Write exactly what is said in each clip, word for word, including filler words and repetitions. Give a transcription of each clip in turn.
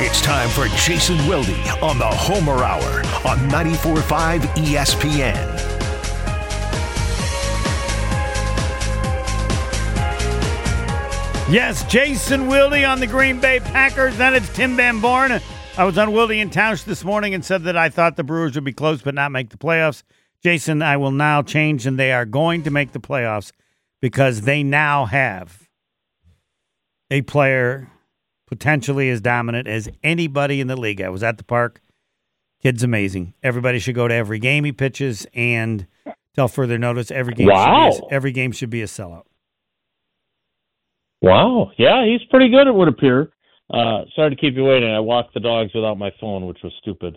It's time for Jason Wilde on the Homer Hour on ninety-four point five E S P N. Yes, Jason Wilde on the Green Bay Packers. Then it's Tim Van Born. I was on Wilde and Tausch this morning and said that I thought the Brewers would be close but not make the playoffs. Jason, I will now change, and they are going to make the playoffs because they now have a player potentially as dominant as anybody in the league. I was at the park. Kid's amazing. Everybody should go to every game he pitches, and till further notice, every game, wow. should, be a, every game should be a sellout. Wow. Yeah, he's pretty good, it would appear. Uh, sorry to keep you waiting. I walked the dogs without my phone, which was stupid.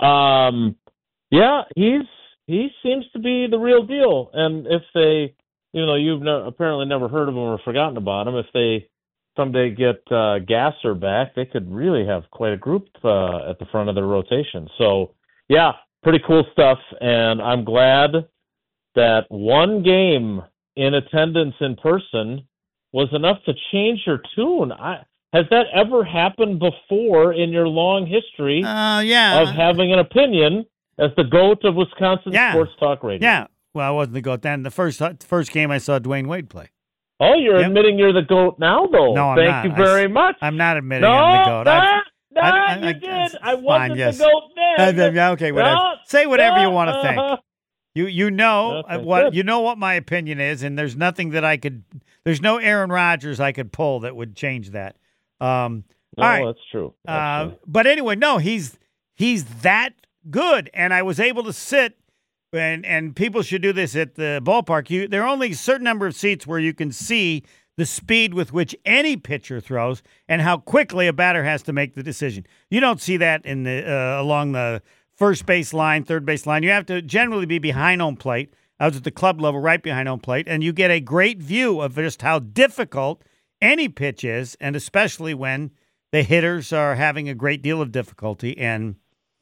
Um, yeah, he's he seems to be the real deal. And if they, you know, you've no, apparently never heard of him or forgotten about him, if they someday get uh, Gasser back, they could really have quite a group uh, at the front of their rotation. So, yeah, pretty cool stuff. And I'm glad that one game in attendance in person was enough to change your tune. I, has that ever happened before in your long history uh, yeah. of having an opinion as the GOAT of Wisconsin yeah. sports talk radio? Yeah. Well, I wasn't the GOAT then. The first first game I saw Dwayne Wade play. Oh, you're yep. admitting you're the GOAT now, though. No, I'm Thank not. you very I, much. I'm not admitting no, I'm the GOAT. No, I've, no, I, I, you I, did. I fine, wasn't yes. the GOAT then. Uh, okay, whatever. No, Say whatever no, you want to think. uh, You you know okay, what good. you know what my opinion is, and there's nothing that I could. There's no Aaron Rodgers I could pull that would change that. Um, no, all right. that's true. That's uh, true. But anyway, no, he's he's that good, and I was able to sit. And and people should do this at the ballpark. You there are only a certain number of seats where you can see the speed with which any pitcher throws and how quickly a batter has to make the decision. You don't see that in the uh, along the first base line, third base line. You have to generally be behind home plate. I was at the club level, right behind home plate, and you get a great view of just how difficult any pitch is, and especially when the hitters are having a great deal of difficulty. And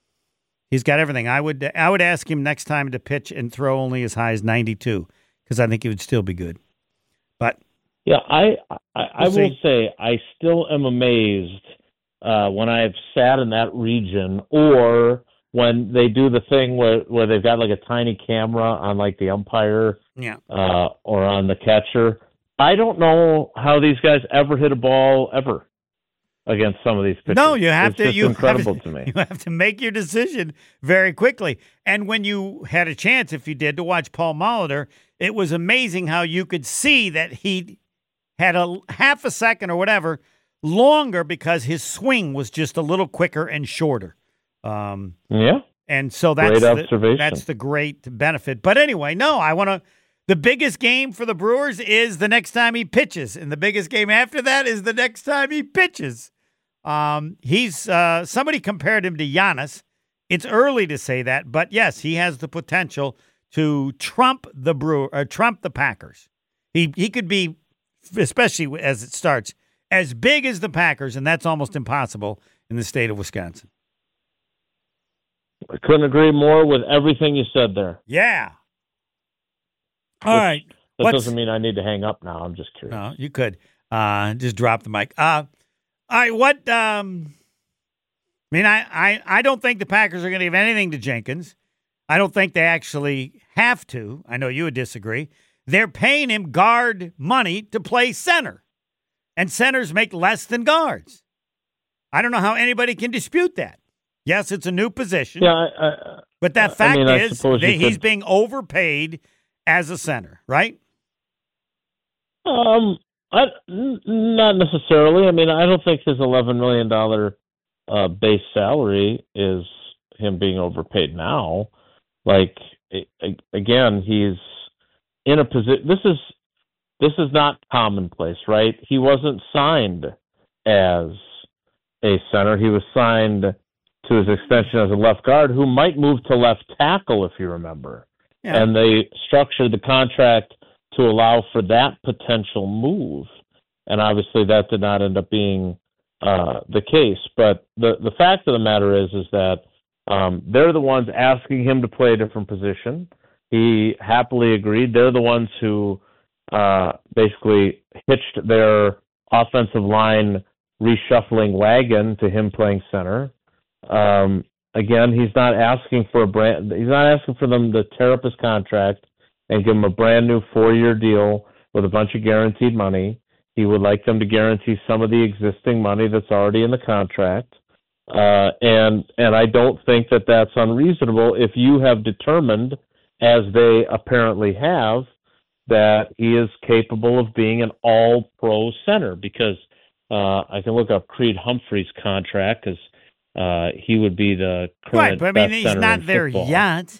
he's got everything. I would I would ask him next time to pitch and throw only as high as ninety-two because I think he would still be good. But yeah, I I, I we'll will see. say I still am amazed uh, when I've sat in that region, or when they do the thing where, where they've got like a tiny camera on like the umpire yeah, uh, or on the catcher. I don't know how these guys ever hit a ball ever against some of these pitchers. no, you have it's to. Just You incredible have to, to me. You have to make your decision very quickly. And when you had a chance, if you did, to watch Paul Molitor, it was amazing how you could see that he had a half a second or whatever longer because his swing was just a little quicker and shorter. Um, Yeah. And so that's Great the, observation. that's the great benefit. But anyway, no, I want to. The biggest game for the Brewers is the next time he pitches, and the biggest game after that is the next time he pitches. Um, he's uh, somebody compared him to Giannis. It's early to say that, but yes, he has the potential to trump the Brewer, or trump the Packers. He he could be, especially as it starts, as big as the Packers, and that's almost impossible in the state of Wisconsin. I couldn't agree more with everything you said there. Yeah. All Which, right. That What's- doesn't mean I need to hang up now. I'm just curious. No, you could uh, just drop the mic. Uh, all right. What? Um, I mean, I, I, I don't think the Packers are going to give anything to Jenkins. I don't think they actually have to. I know you would disagree. They're paying him guard money to play center, and centers make less than guards. I don't know how anybody can dispute that. Yes, it's a new position. Yeah, I, I, but that I fact mean, I is suppose that you he's could- being overpaid as a center, right? Um, I, n- not necessarily. I mean, I don't think his eleven million dollars uh, base salary is him being overpaid now. Like, a- a- again, he's in a position. This is this is not commonplace, right? He wasn't signed as a center. He was signed to his extension as a left guard, who might move to left tackle, if you remember. Yeah. And they structured the contract to allow for that potential move. And obviously that did not end up being uh, the case. But the, the fact of the matter is, is that um, they're the ones asking him to play a different position. He happily agreed. They're the ones who uh, basically hitched their offensive line reshuffling wagon to him playing center. Um, again, he's not asking for a brand. He's not asking for them to tear up his contract and give him a brand new four-year deal with a bunch of guaranteed money. He would like them to guarantee some of the existing money that's already in the contract. Uh, and and I don't think that that's unreasonable if you have determined, as they apparently have, that he is capable of being an all-pro center. Because uh, I can look up Creed Humphrey's contract, because uh, he would be the current right. But I mean, best he's center not in there football. yet.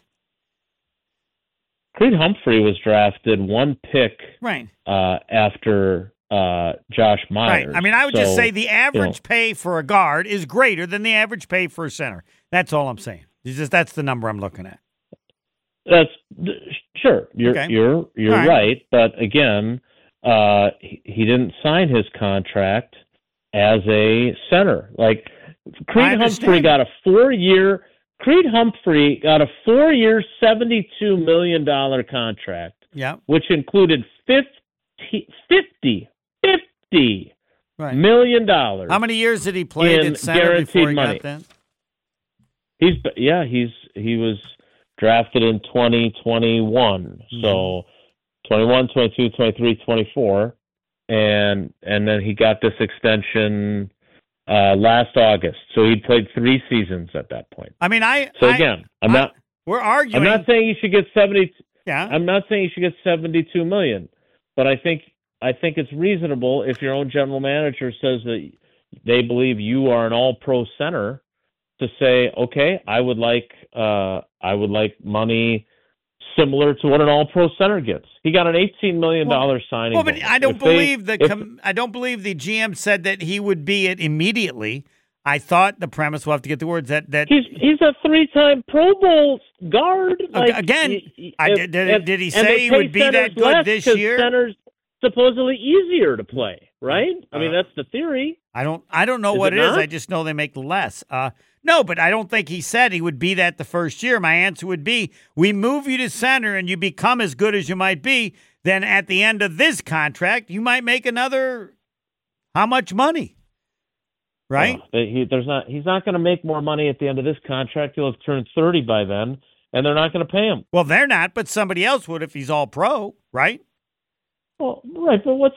Creed Humphrey was drafted one pick Right. uh, after uh, Josh Myers. Right. I mean, I would so, just say the average you know, pay for a guard is greater than the average pay for a center. That's all I'm saying. It's just that's the number I'm looking at. That's sure. You're Okay. you're you're All right. right. But again, uh, he, he didn't sign his contract as a center. Like Creed Humphrey got a four-year. Creed Humphrey got a four-year, seventy-two million dollars contract, Yeah. which included fifty, fifty, fifty Right. million dollars. How many years did he play in at center before he guaranteed money. got that? He's yeah, he's he was drafted in twenty twenty-one. Mm-hmm. So twenty-one, twenty-two, twenty-three, twenty-four, and and then he got this extension uh, last August. So he played three seasons at that point. I mean, I. So I, again, I'm I, not We're arguing. I'm not saying you should get seventy. Yeah. I'm not saying you should get seventy-two million, but I think I think it's reasonable if your own general manager says that they believe you are an all-pro center to say, okay, I would like uh, I would like money similar to what an all-pro center gets. He got an eighteen million dollars well, signing. Well, but bonus. I don't If believe they, the if, com- I don't believe the G M said that he would be it immediately. I thought the premise. We'll have to get the words that that he's he's a three-time Pro Bowl guard. Like, again. he, I, if, did, did, if, did he and say they he pay would be that centers good less this 'cause year? Centers supposedly easier to play, right? I mean, Uh, that's the theory. I don't. I don't know Is what it it is. not? I just know they make less. Uh, no, but I don't think he said he would be that the first year. My answer would be: we move you to center, and you become as good as you might be. Then at the end of this contract, you might make another. How much money? Right? Oh, he, there's not. He's not going to make more money at the end of this contract. He'll have turned thirty by then, and they're not going to pay him. Well, they're not, but somebody else would if he's all pro, right? Well, right, but what's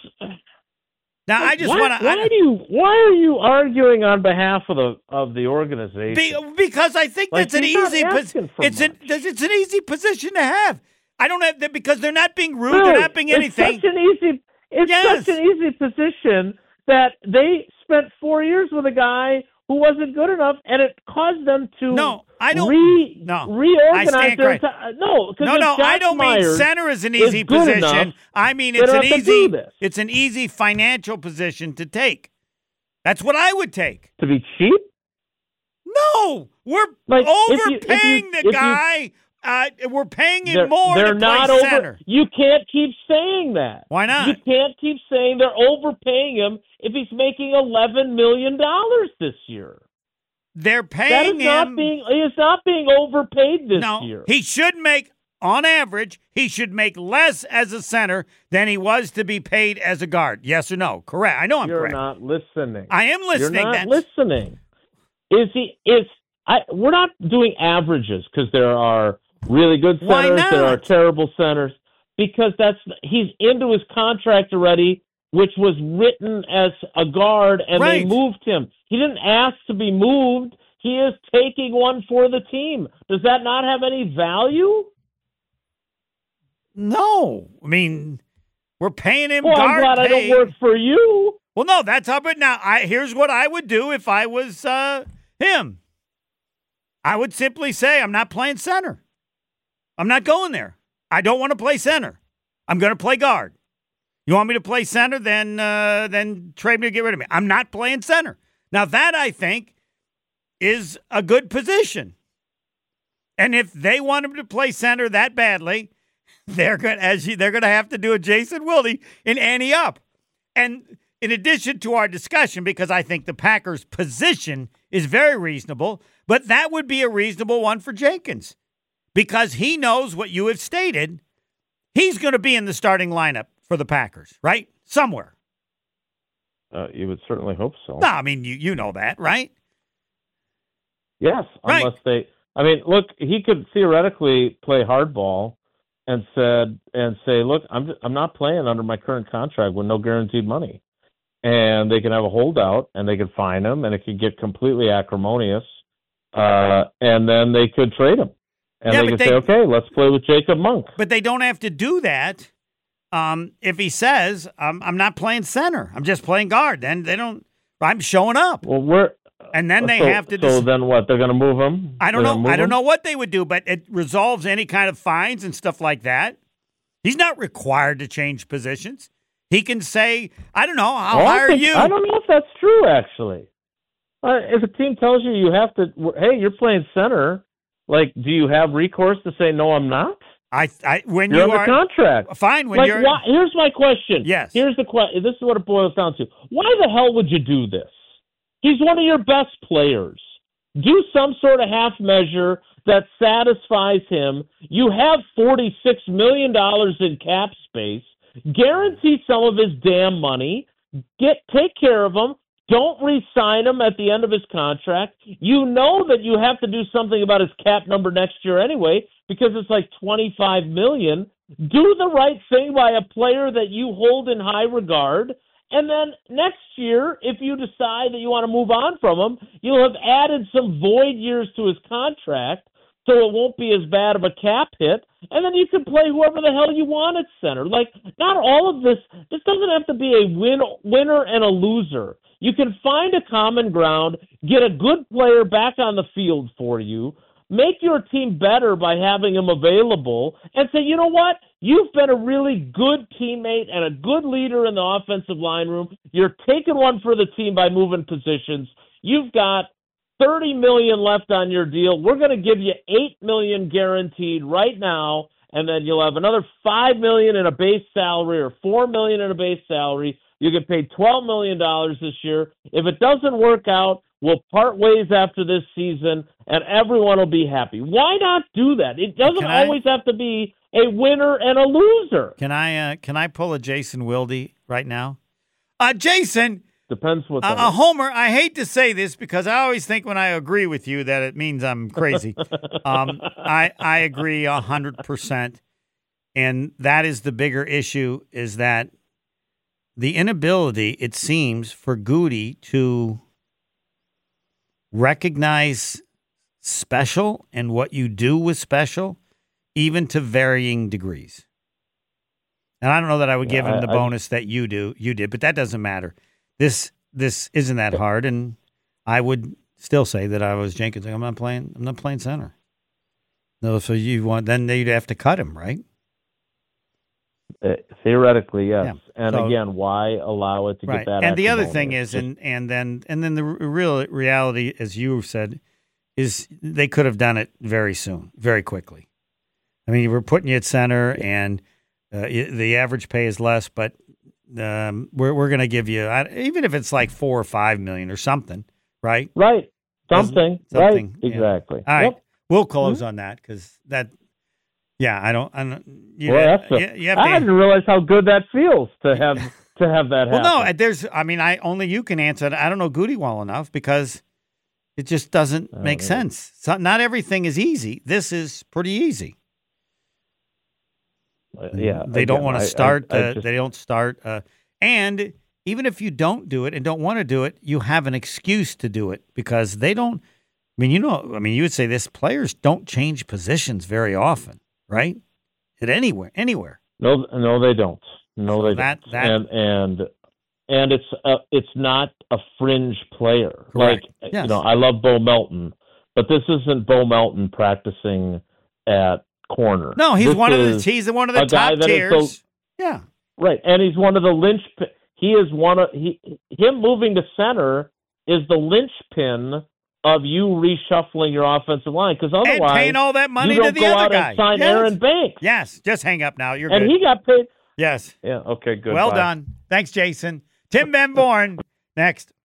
Now I just why, want to. Why do you? Why are you arguing on behalf of the of the organization? Be, because I think Like, that's an he's not easy. Pos- asking for it's an much. it's an easy position to have. I don't have that because they're not being rude. Really, They're not being anything. It's such an easy. It's Yes. such an easy position that they spent four years with a guy who wasn't good enough, and it caused them to No, I don't- re, no. reorganize I stand their correct. entire- no, because No, no, Josh I don't mean Myers center is an is easy good position. enough, I mean they it's don't an have to easy do this. it's an easy financial position to take. That's what I would take. to be cheap. No, we're Like, if you- overpaying if you- the if you- guy. Uh, we're paying him They're, more they're to play not center. over. You can't keep saying that. Why not? You can't keep saying they're overpaying him if he's making eleven million dollars this year. They're That paying is not him. being. He is not being overpaid this no, year. he should make, on average, he should make less as a center than he was to be paid as a guard. Yes or no? Correct. I know I'm You're correct. not listening. I am listening. You're not That's- listening. Is he? Is I? We're not doing averages because there are really good Why centers. not? There are terrible centers because that's he's into his contract already, which was written as a guard, and Right. they moved him. He didn't ask to be moved. He is taking one for the team. Does that not have any value? No. I mean, we're paying him Well, I'm guard glad I pay. don't work for you. Well, no, that's how. But now, I here's what I would do if I was uh, him. I would simply say, I'm not playing center. I'm not going there. I don't want to play center. I'm going to play guard. You want me to play center? Then, uh, then trade me or get rid of me. I'm not playing center. Now that I think is a good position. And if they want him to play center that badly, they're going as you, they're going to have to do a Jason Wilde and ante up. And in addition to our discussion, because I think the Packers' position is very reasonable, but that would be a reasonable one for Jenkins because he knows what you have stated. He's going to be in the starting lineup for the Packers, right? Somewhere. Uh, you would certainly hope so. No, I mean, you you know that, right? Yes, Right. unless they. I mean, look, he could theoretically play hardball and said and say, look, I'm I'm not playing under my current contract with no guaranteed money, and they can have a holdout and they could fine him and it could get completely acrimonious, uh, and then they could trade him and Yeah, they but could they- say, okay, let's play with Jacob Monk. But they don't have to do that. Um, if he says, I'm, I'm not playing center, I'm just playing guard, then they don't, I'm showing up. Well, we're And then they so, have to So dec- then what? They're going to move him? I don't They're know. gonna move I don't him? know what they would do, but it resolves any kind of fines and stuff like that. He's not required to change positions. He can say, I don't know, I'll Well, I hire think- you. I don't know if that's true, actually. Uh, if a team tells you you have to, hey, you're playing center, like, do you have recourse to say, no, I'm not? I, I when You're you under are contract. fine when Like, you're why, here's my question. Yes. Here's the question. This is what it boils down to. Why the hell would you do this? He's one of your best players. Do some sort of half measure that satisfies him. You have forty-six million dollars in cap space. Guarantee some of his damn money. Get take care of him. Don't re-sign him at the end of his contract. You know that you have to do something about his cap number next year anyway, because it's like twenty-five million dollars. Do the right thing by a player that you hold in high regard. And then next year, if you decide that you want to move on from him, you'll have added some void years to his contract, so it won't be as bad of a cap hit. And then you can play whoever the hell you want at center. Like, not all of this, this doesn't have to be a win, winner and a loser. You can find a common ground, get a good player back on the field for you, make your team better by having him available, and say, you know what? You've been a really good teammate and a good leader in the offensive line room. You're taking one for the team by moving positions. You've got thirty million dollars left on your deal. We're going to give you eight million dollars guaranteed right now, and then you'll have another five million dollars in a base salary or four million dollars in a base salary. You get paid twelve million dollars this year. If it doesn't work out, we'll part ways after this season, and everyone will be happy. Why not do that? It doesn't Can I- always have to be a winner and a loser. Can I uh, can I pull a Jason Wilde right now? Uh, Jason, Depends what uh, that a is. homer. I hate to say this because I always think when I agree with you that it means I'm crazy. um, I I agree a hundred percent, and that is the bigger issue: is that the inability, it seems, for Goody to recognize special and what you do with special, even to varying degrees. And I don't know that I would give Yeah, him the I- I- bonus that you do, you did, but that doesn't matter. This this isn't that hard, and I would still say that I was Jenkins. Like, I'm not playing. I'm not playing center. No, so you want then you'd have to cut him, right? Uh, theoretically, yes. Yeah. And So- again, why allow it to Right. get that? And the other acrimonious? thing is, Just- and and then and then the r- real reality, as you said, is they could have done it very soon, very quickly. I mean, we're putting you at center, and uh, y- the average pay is less, but um, we're we're going to give you, I- even if it's like four or five million or something, right? right, something, Something, right, yeah. exactly. All right, Yep. we'll close on that because that, yeah, I don't, I don't. You, Well, that's a, you, you have I to, didn't realize how good that feels to have to have that well, happen. no, there's, I mean, I only you can answer it. I don't know Goody well enough because it just doesn't I don't make either. sense. So, not everything is easy. This is pretty easy. Uh, yeah, They don't again, want I- to I- start. I uh, just- they don't start. Uh, and even if you don't do it and don't want to do it, you have an excuse to do it because they don't. I mean, you know, I mean, you would say this: players don't change positions very often, right? At anywhere, anywhere. No, no, they don't. No, So they that- don't. that- and and and it's uh, it's not a fringe player. Correct. Like Yes. you know, I love Bo Melton, but this isn't Bo Melton practicing at corner. No, he's This one of the. is He's one of a the guy top that is tiers. so- yeah. right, and he's one of the linchpin. He is one of he him moving to center is the linchpin of you reshuffling your offensive line because And otherwise paying all that money you to don't the go other out guy. and sign yes. Aaron Banks. Yes, just hang up now. You're and good. he got paid. yes. Yeah. Okay. Good. Well Bye. done. Thanks, Jason. Tim Van Born next.